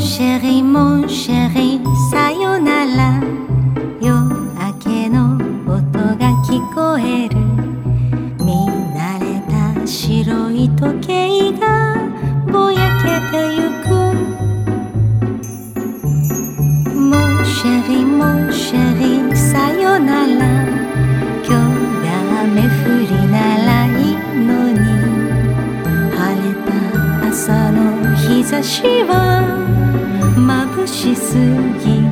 シェリーモンシェリーさよなら夜明けの音が聞こえる見慣れた白い時計がぼやけてゆくモンシェリーモンシェリーさよなら今日が雨降りならいいのに晴れた朝の日差しは眩しすぎ